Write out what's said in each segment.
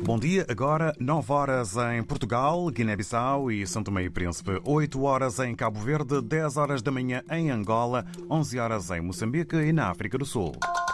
Bom dia, agora 9 horas em Portugal, Guiné-Bissau e São Tomé e Príncipe, 8 horas em Cabo Verde, 10 horas da manhã em Angola, 11 horas em Moçambique e na África do Sul.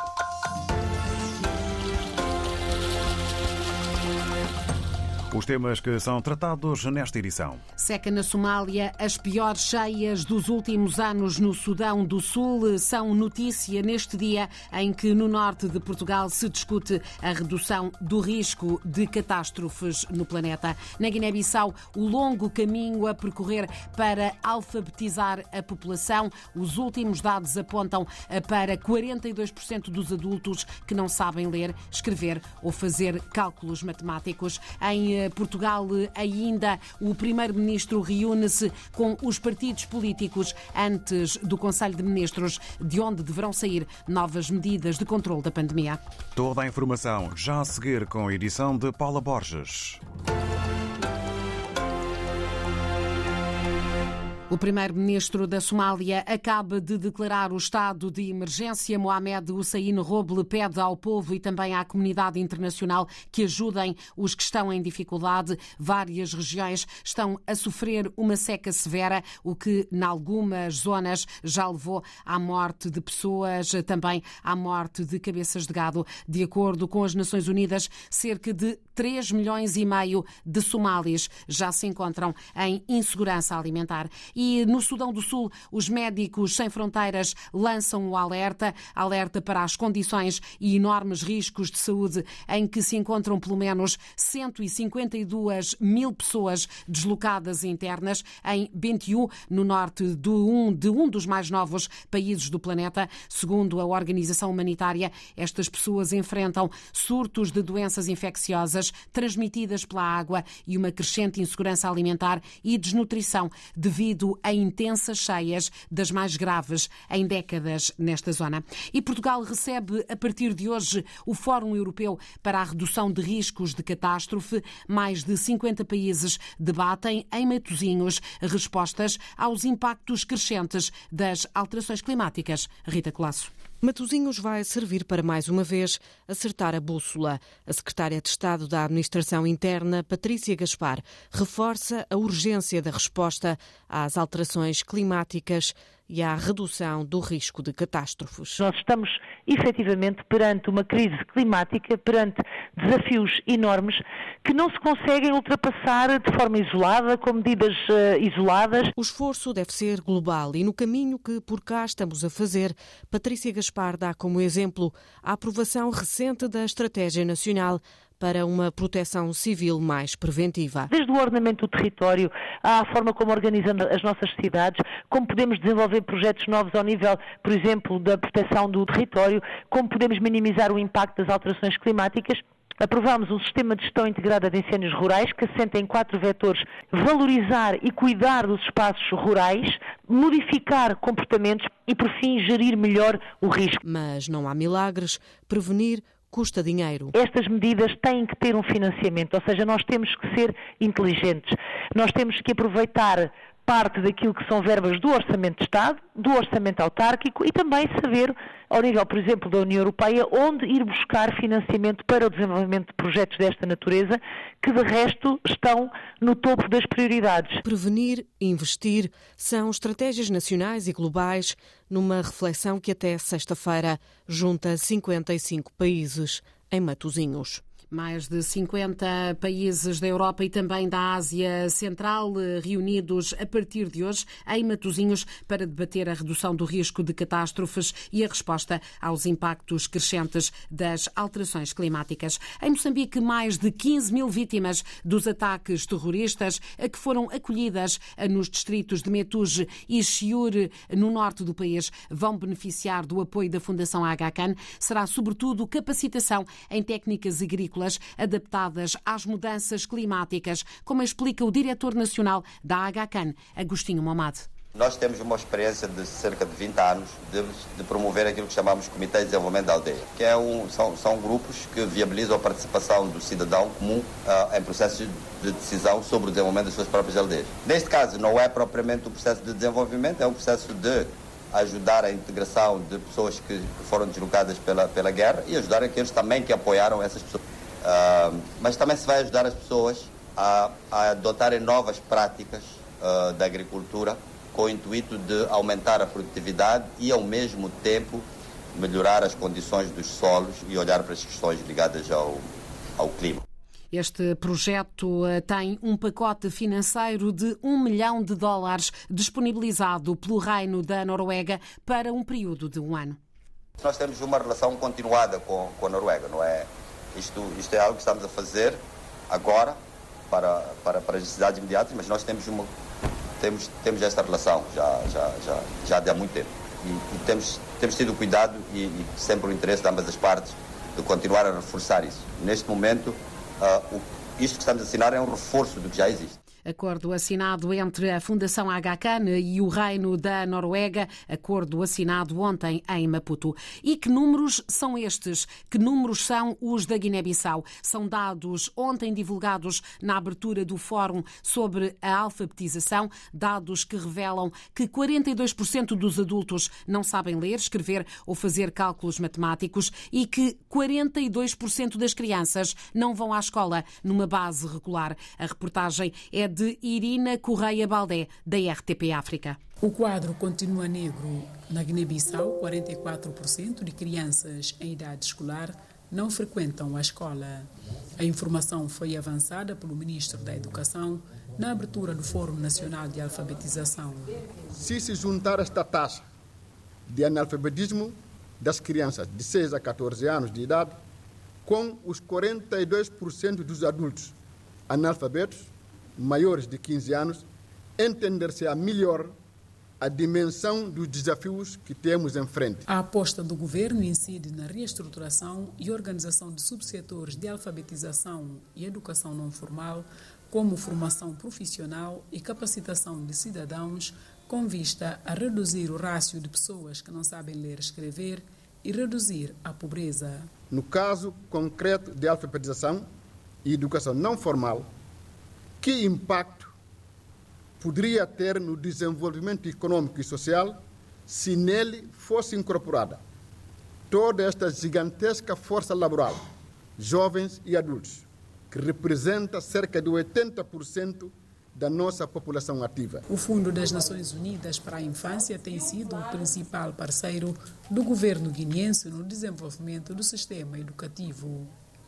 Os temas que são tratados nesta edição. Seca na Somália, as piores cheias dos últimos anos no Sudão do Sul são notícia neste dia em que no norte de Portugal se discute a redução do risco de catástrofes no planeta. Na Guiné-Bissau, o longo caminho a percorrer para alfabetizar a população. Os últimos dados apontam para 42% dos adultos que não sabem ler, escrever ou fazer cálculos matemáticos. Em Portugal, ainda o Primeiro-Ministro reúne-se com os partidos políticos antes do Conselho de Ministros, de onde deverão sair novas medidas de controle da pandemia. Toda a informação já a seguir com a edição de Paula Borges. O primeiro-ministro da Somália acaba de declarar o estado de emergência. Mohamed Hussein Roble pede ao povo e também à comunidade internacional que ajudem os que estão em dificuldade. Várias regiões estão a sofrer uma seca severa, o que, em algumas zonas, já levou à morte de pessoas, também à morte de cabeças de gado. De acordo com as Nações Unidas, cerca de 3 milhões e meio de somalis já se encontram em insegurança alimentar. E no Sudão do Sul, os Médicos Sem Fronteiras lançam o alerta para as condições e enormes riscos de saúde em que se encontram pelo menos 152 mil pessoas deslocadas internas em Bentiu, no norte de um dos mais novos países do planeta. Segundo a organização humanitária, estas pessoas enfrentam surtos de doenças infecciosas transmitidas pela água e uma crescente insegurança alimentar e desnutrição devido a intensas cheias, das mais graves em décadas nesta zona. E Portugal recebe a partir de hoje o Fórum Europeu para a Redução de Riscos de Catástrofe. Mais de 50 países debatem em Matosinhos respostas aos impactos crescentes das alterações climáticas. Rita Colasso. Matosinhos vai servir para, mais uma vez, acertar a bússola. A secretária de Estado da Administração Interna, Patrícia Gaspar, reforça a urgência da resposta às alterações climáticas e à redução do risco de catástrofes. Nós estamos, efetivamente, perante uma crise climática, perante desafios enormes que não se conseguem ultrapassar de forma isolada, com medidas isoladas. O esforço deve ser global e no caminho que por cá estamos a fazer, Patrícia Gaspar dá como exemplo a aprovação recente da Estratégia Nacional para uma proteção civil mais preventiva. Desde o ordenamento do território, à forma como organizamos as nossas cidades, como podemos desenvolver projetos novos ao nível, por exemplo, da proteção do território, como podemos minimizar o impacto das alterações climáticas. Aprovámos um sistema de gestão integrada de incêndios rurais que assenta em 4 vetores: valorizar e cuidar dos espaços rurais, modificar comportamentos e, por fim, gerir melhor o risco. Mas não há milagres. Prevenir custa dinheiro. Estas medidas têm que ter um financiamento, ou seja, nós temos que ser inteligentes. Nós temos que aproveitar parte daquilo que são verbas do Orçamento de Estado, do Orçamento Autárquico e também saber, ao nível, por exemplo, da União Europeia, onde ir buscar financiamento para o desenvolvimento de projetos desta natureza, que de resto estão no topo das prioridades. Prevenir e investir são estratégias nacionais e globais numa reflexão que até sexta-feira junta 55 países em Matosinhos. Mais de 50 países da Europa e também da Ásia Central reunidos a partir de hoje em Matosinhos para debater a redução do risco de catástrofes e a resposta aos impactos crescentes das alterações climáticas. Em Moçambique, mais de 15 mil vítimas dos ataques terroristas que foram acolhidas nos distritos de Metuge e Chiure, no norte do país, vão beneficiar do apoio da Fundação Aga-Khan. Será sobretudo capacitação em técnicas agrícolas adaptadas às mudanças climáticas, como explica o diretor nacional da Aga-Khan, Agostinho Momad. Nós temos uma experiência de cerca de 20 anos de promover aquilo que chamamos de Comitê de Desenvolvimento da Aldeia, que são grupos que viabilizam a participação do cidadão comum em processos de decisão sobre o desenvolvimento das suas próprias aldeias. Neste caso, não é propriamente um processo de desenvolvimento, é um processo de ajudar a integração de pessoas que foram deslocadas pela guerra e ajudar aqueles também que apoiaram essas pessoas. mas também se vai ajudar as pessoas a adotarem novas práticas da agricultura com o intuito de aumentar a produtividade e, ao mesmo tempo, melhorar as condições dos solos e olhar para as questões ligadas ao clima. Este projeto tem um pacote financeiro de $1 milhão disponibilizado pelo Reino da Noruega para um período de 1 ano. Nós temos uma relação continuada com a Noruega, não é? Isto é algo que estamos a fazer agora para as necessidades imediatas, mas nós temos esta relação já há muito tempo. E temos tido cuidado e sempre o interesse de ambas as partes de continuar a reforçar isso. Neste momento, isto que estamos a assinar é um reforço do que já existe. Acordo assinado entre a Fundação HCAN e o Reino da Noruega, acordo assinado ontem em Maputo. E que números são estes? Que números são os da Guiné-Bissau? São dados ontem divulgados na abertura do Fórum sobre a alfabetização, dados que revelam que 42% dos adultos não sabem ler, escrever ou fazer cálculos matemáticos e que 42% das crianças não vão à escola numa base regular. A reportagem é de Irina Correia Baldé, da RTP África. O quadro continua negro. Na Guiné-Bissau, 44% de crianças em idade escolar não frequentam a escola. A informação foi avançada pelo Ministro da Educação na abertura do Fórum Nacional de Alfabetização. Se juntar esta taxa de analfabetismo das crianças de 6 a 14 anos de idade com os 42% dos adultos analfabetos maiores de 15 anos, entender-se-á melhor a dimensão dos desafios que temos em frente. A aposta do governo incide na reestruturação e organização de subsetores de alfabetização e educação não formal, como formação profissional e capacitação de cidadãos, com vista a reduzir o rácio de pessoas que não sabem ler e escrever e reduzir a pobreza. No caso concreto de alfabetização e educação não formal, que impacto poderia ter no desenvolvimento econômico e social se nele fosse incorporada toda esta gigantesca força laboral, jovens e adultos, que representa cerca de 80% da nossa população ativa. O Fundo das Nações Unidas para a Infância tem sido o principal parceiro do governo guineense no desenvolvimento do sistema educativo.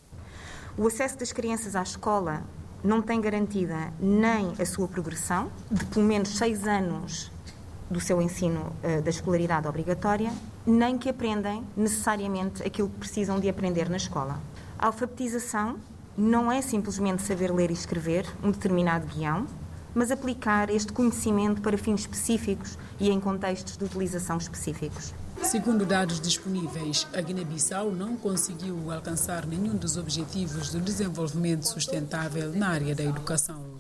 O acesso das crianças à escola não tem garantida nem a sua progressão, de pelo menos 6 anos do seu ensino da escolaridade obrigatória, nem que aprendem necessariamente aquilo que precisam de aprender na escola. A alfabetização não é simplesmente saber ler e escrever um determinado guião, mas aplicar este conhecimento para fins específicos e em contextos de utilização específicos. Segundo dados disponíveis, a Guiné-Bissau não conseguiu alcançar nenhum dos objetivos do desenvolvimento sustentável na área da educação.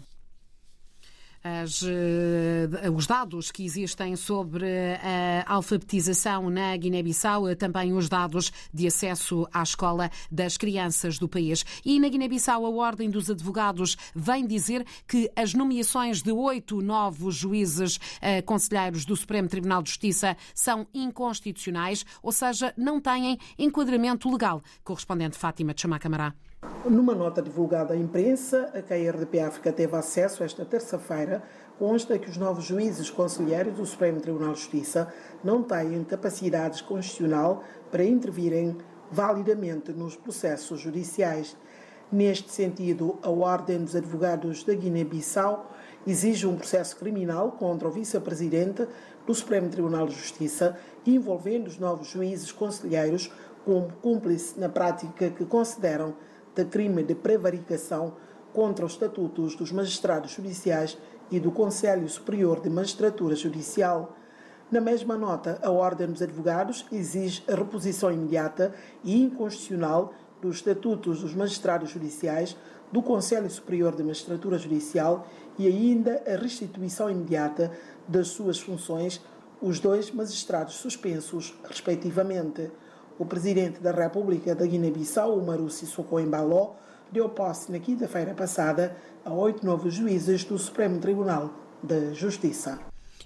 Os dados que existem sobre a alfabetização na Guiné-Bissau, também os dados de acesso à escola das crianças do país. E na Guiné-Bissau, a Ordem dos Advogados vem dizer que as nomeações de 8 novos juízes conselheiros do Supremo Tribunal de Justiça são inconstitucionais, ou seja, não têm enquadramento legal. Correspondente Fátima Tchama-Camará. Numa nota divulgada à imprensa, a que a RDP África teve acesso esta terça-feira, consta que os novos juízes conselheiros do Supremo Tribunal de Justiça não têm capacidade constitucional para intervirem validamente nos processos judiciais. Neste sentido, a Ordem dos Advogados da Guiné-Bissau exige um processo criminal contra o vice-presidente do Supremo Tribunal de Justiça, envolvendo os novos juízes conselheiros como cúmplice na prática que consideram de crime de prevaricação contra os estatutos dos magistrados judiciais e do Conselho Superior de Magistratura Judicial. Na mesma nota, a Ordem dos Advogados exige a reposição imediata e inconstitucional dos estatutos dos magistrados judiciais, do Conselho Superior de Magistratura Judicial e ainda a restituição imediata das suas funções, os 2 magistrados suspensos, respectivamente. O Presidente da República da Guiné-Bissau, Umaru Sissoko Embaló, deu posse na quinta-feira passada a 8 novos juízes do Supremo Tribunal de Justiça.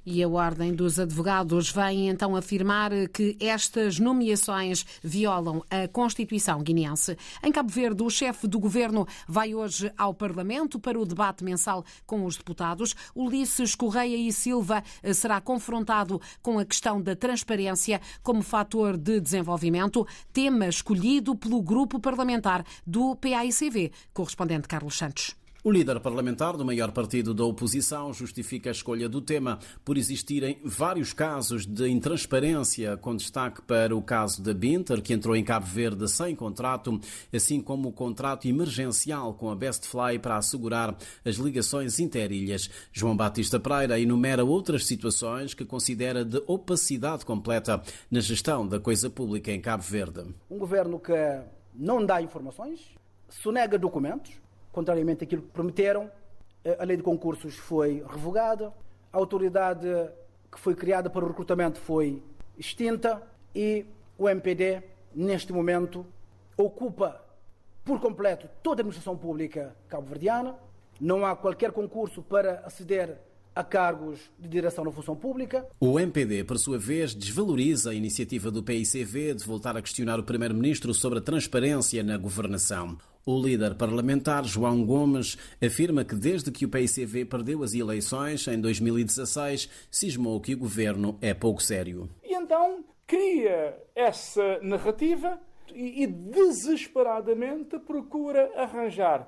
E a Ordem dos Advogados vem então afirmar que estas nomeações violam a Constituição guineense. Em Cabo Verde, o chefe do governo vai hoje ao Parlamento para o debate mensal com os deputados. Ulisses Correia e Silva será confrontado com a questão da transparência como fator de desenvolvimento, tema escolhido pelo grupo parlamentar do PAICV. Correspondente Carlos Santos. O líder parlamentar do maior partido da oposição justifica a escolha do tema por existirem vários casos de intransparência, com destaque para o caso da Binter, que entrou em Cabo Verde sem contrato, assim como o contrato emergencial com a Bestfly para assegurar as ligações interilhas. João Batista Pereira enumera outras situações que considera de opacidade completa na gestão da coisa pública em Cabo Verde. Um governo que não dá informações, sonega documentos, contrariamente àquilo que prometeram. A lei de concursos foi revogada, a autoridade que foi criada para o recrutamento foi extinta e o MPD, neste momento, ocupa por completo toda a administração pública cabo-verdiana. Não há qualquer concurso para aceder a cargos de direção na função pública. O MPD, por sua vez, desvaloriza a iniciativa do PICV de voltar a questionar o Primeiro-Ministro sobre a transparência na governação. O líder parlamentar, João Gomes, afirma que desde que o PICV perdeu as eleições, em 2016, cismou que o governo é pouco sério. E então cria essa narrativa e desesperadamente procura arranjar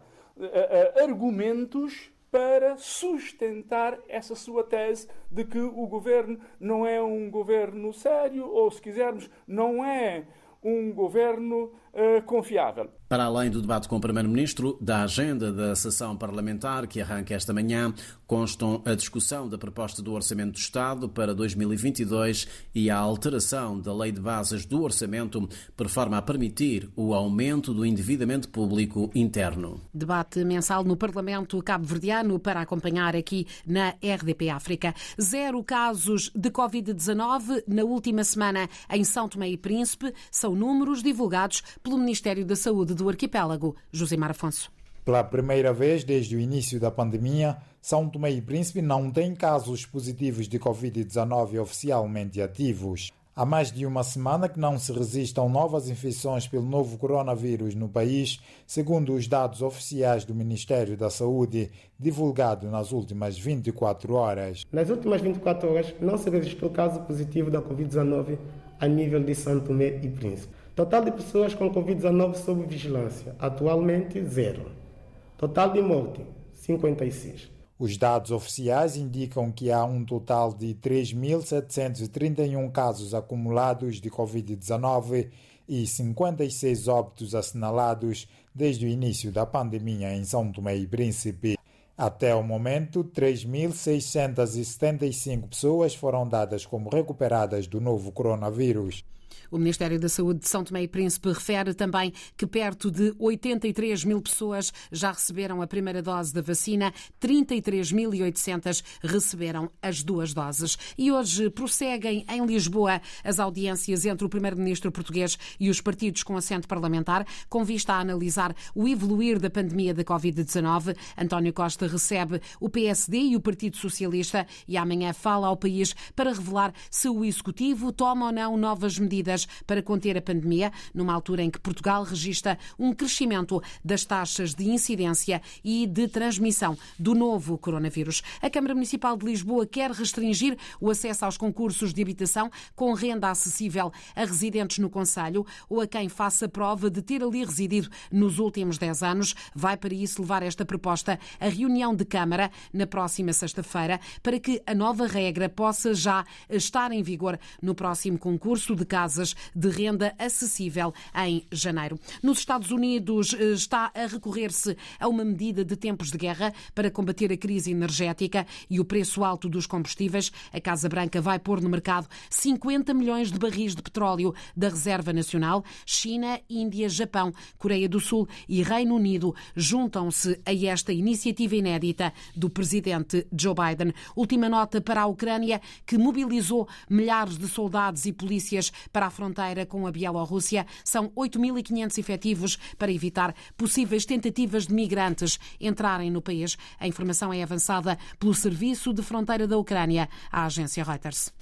argumentos para sustentar essa sua tese de que o governo não é um governo sério, ou, se quisermos, não é um governo confiável. Para além do debate com o Primeiro-Ministro, da agenda da sessão parlamentar que arranca esta manhã, constam a discussão da proposta do Orçamento do Estado para 2022 e a alteração da Lei de Bases do Orçamento, por forma a permitir o aumento do endividamento público interno. Debate mensal no Parlamento cabo-verdiano para acompanhar aqui na RDP África. 0 casos de Covid-19 na última semana em São Tomé e Príncipe. São números divulgados pelo Ministério da Saúde do Arquipélago. Josimar Afonso. Pela primeira vez desde o início da pandemia, São Tomé e Príncipe não tem casos positivos de Covid-19 oficialmente ativos. Há mais de uma semana que não se registram novas infecções pelo novo coronavírus no país, segundo os dados oficiais do Ministério da Saúde, divulgados nas últimas 24 horas. Nas últimas 24 horas não se registrou caso positivo da Covid-19 a nível de São Tomé e Príncipe. Total de pessoas com Covid-19 sob vigilância, atualmente 0. Total de morte, 56. Os dados oficiais indicam que há um total de 3.731 casos acumulados de Covid-19 e 56 óbitos assinalados desde o início da pandemia em São Tomé e Príncipe. Até o momento, 3.675 pessoas foram dadas como recuperadas do novo coronavírus. O Ministério da Saúde de São Tomé e Príncipe refere também que perto de 83 mil pessoas já receberam a primeira dose da vacina, 33.800 receberam as 2 doses. E hoje prosseguem em Lisboa as audiências entre o Primeiro-Ministro português e os partidos com assento parlamentar, com vista a analisar o evoluir da pandemia da Covid-19. António Costa recebe o PSD e o Partido Socialista e amanhã fala ao país para revelar se o Executivo toma ou não novas medidas para conter a pandemia, numa altura em que Portugal registra um crescimento das taxas de incidência e de transmissão do novo coronavírus. A Câmara Municipal de Lisboa quer restringir o acesso aos concursos de habitação com renda acessível a residentes no concelho ou a quem faça prova de ter ali residido nos últimos 10 anos. Vai para isso levar esta proposta à reunião de Câmara na próxima sexta-feira para que a nova regra possa já estar em vigor no próximo concurso de casas de renda acessível em janeiro. Nos Estados Unidos está a recorrer-se a uma medida de tempos de guerra para combater a crise energética e o preço alto dos combustíveis. A Casa Branca vai pôr no mercado 50 milhões de barris de petróleo da Reserva Nacional. China, Índia, Japão, Coreia do Sul e Reino Unido juntam-se a esta iniciativa inédita do presidente Joe Biden. Última nota para a Ucrânia, que mobilizou milhares de soldados e polícias para para a fronteira com a Bielorrússia. São 8.500 efetivos para evitar possíveis tentativas de migrantes entrarem no país. A informação é avançada pelo Serviço de Fronteira da Ucrânia, à agência Reuters.